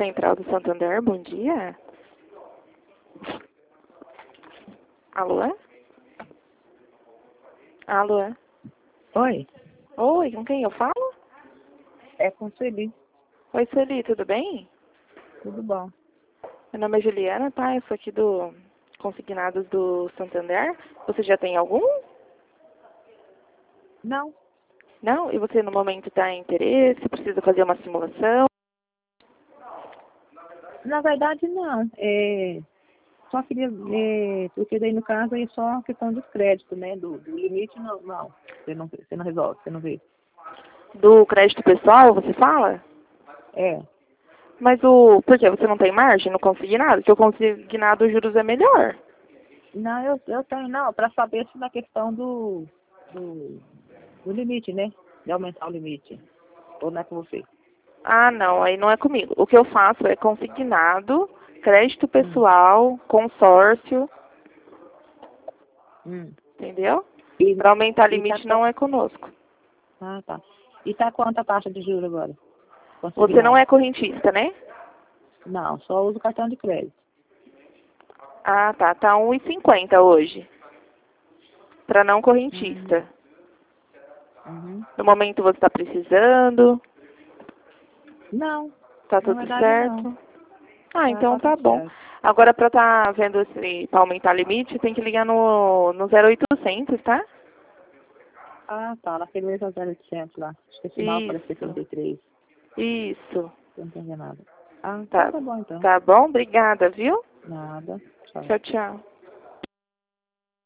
Central do Santander, bom dia. Alô? Alô? Oi, Oi, com quem eu falo? é com Sueli, Oi, Sueli, tudo bem? tudo bom? Meu nome é Juliana, tá? Eu sou aqui do Consignados do Santander. Você já tem algum? Não, Não? E você no momento está em interesse? Precisa fazer uma simulação? na verdade não, só queria, porque daí no caso é só questão de crédito, né, do limite não, você não resolve, você não vê. Do crédito pessoal, você fala? É, Mas por que você não tem margem no consignado? Porque o consignado os juros é melhor. não, eu tenho, não, para saber se na questão do, do limite, né, de aumentar o limite, ou não é com você. Ah, não, aí não é comigo. O que eu faço é consignado, crédito Hum, pessoal, consórcio, hum. entendeu? E, Para aumentar e tá, limite não é conosco. tá. E tá quanto a taxa de juros agora? Você não Consignado? é correntista, né? Não, só uso cartão de crédito. Ah, tá. Tá 1,50 hoje. Para não Hum, correntista. uhum. No momento você está precisando, Não, tá na tudo verdade não. certo? Ah, então Tá tá tudo bom. certo. Agora para estar vendo se para aumentar limite, tem que ligar no 0800, tá? Ah, tá. Naquele mês é 0800 lá. Acho que é final para Isso. 73. Isso. Não entendi nada. Ah, então Tá. tá bom então. Tá bom? Obrigada, viu? Nada. Tchau. Tchau, tchau.